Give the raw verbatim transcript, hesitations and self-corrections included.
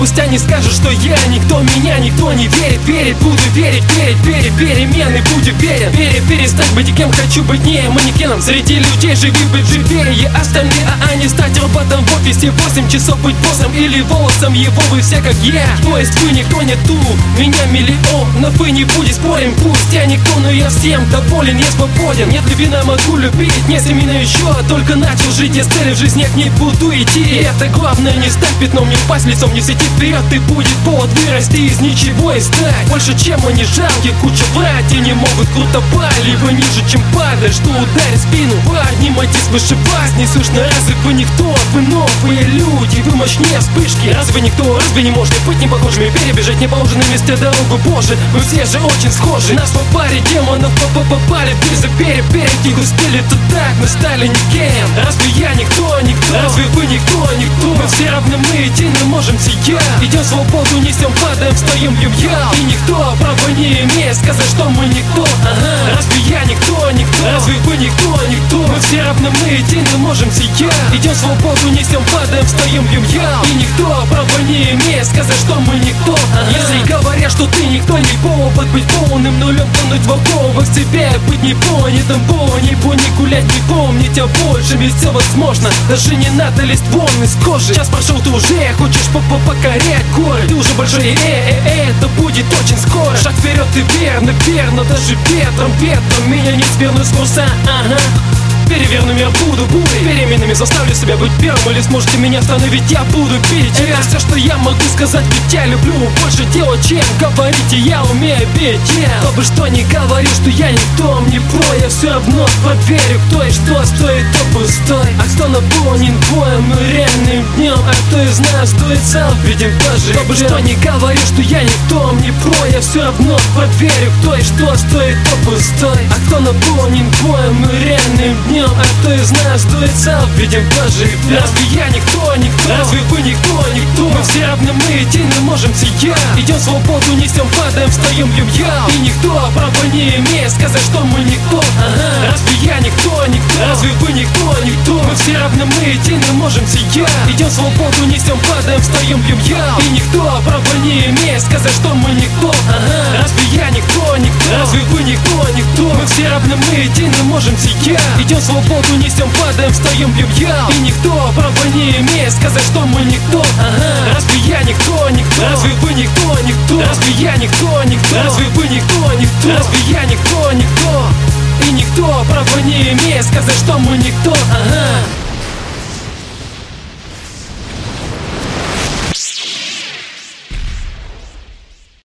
спустя не скажешь, что я никто, меня никто не верит. Верить буду, верить, верить, верить, перемены буду верен. Пере, перестать быть кем хочу быть, не манекеном. Среди людей живи быть живее остальные, а не стать роботом в офисе восемь часов быть боссом или волосом его вы все как я. То есть вы никто не ту, меня миллион, но вы не будете спорим. Пусть я никто, но я всем доволен, я свободен. Нет любви, могу любить, не семейно еще, только начал жить, я с цели в жизни не буду идти. И это главное, не стать пятном, не упасть лицом, не светить вперед, и будет повод вырасти из ничего и стать больше, чем они жалки. Куча врать и не могут круто пать, либо ниже, чем падать, что ударит спину. Поднимайтесь выше вас, не слышно, разве вы никто? Вы новые люди, вы мощнее вспышки. Разве никто, разве не можете быть не похожими, перебежать неположенные места дорогу, боже, мы все же очень схожи. Нас по паре демонов попали, переза перепереть их успели, то так мы стали никем. Разве я никто, никто? Разве вы никто, никто? Мы все равны, мы едины, можем сиять. Идем свободу, несем, падаем, встаем, бьем я. И никто права не имеет сказать, что мы никто. Ага. Разве я никто, никто? Разве вы никто, никто? Мы все равны, мы едины, можем сиять. Идем свободу, несем, падаем, встаем, бьем я. И никто права не имеет сказать, что мы никто. Ага. Если говорят, что ты никто, не повод быть полным нулем, тонуть в оковах себя, быть не понятым, не не гулять, не помнить о большем, ведь все возможно, даже не надо лезть вон из кожи. Час прошел, ты уже хочешь по-по покорять горы, ты уже большой, э, э, э, это будет очень скоро. Шаг вперед, ты верно, верно, даже ветром, ветром меня не сверну с курса, ага. Переверну мир, буду бурей, переменами заставлю себя быть первым. Или сможете меня остановить, я буду пить. Это все, что я могу сказать, ведь я люблю больше делать, чем говорить, и я умею петь. Yeah. Кто бы что ни говорил, что я никто, мне про, я все равно проверю, кто и что стоит, то пустой. А кто наполнен боем и реальным днем, а кто из нас стоит сам, видим тоже. Кто бы что ни говорил, что я никто, мне про, я все равно проверю, кто и что стоит, то пустой. А кто наполнен боем и реальным днем, а кто из нас стоит сам, видим тоже. Разве я никто, никто? Разве вы никто, никто? Мы все равны, мы едины, можем сиять. Идем свободу, несем, падаем, встаем, бьем я. И никто права не имеет сказать, что мы никто. Ага. Разве я никто, никто? Разве вы никто, никто? Мы все равны, мы едины, можем сиять. Идем свободу, несем, падаем, встаем, бьем я. И никто права не имеет сказать, что мы никто. Ага. Разве я никто, никто? Разве вы никто, никто? Мы все равны, мы едины, можем сиять. Идем свободу, несем, падаем, встаем, бьем я. И никто права не имеет сказать, что мы никто. Ага. Разве я никто, никто? Разве вы никто, никто? Разве я никто, никто? Разве вы никто, никто? Разве я никто, никто? И никто права не имеет сказать, что мы никто. Ага.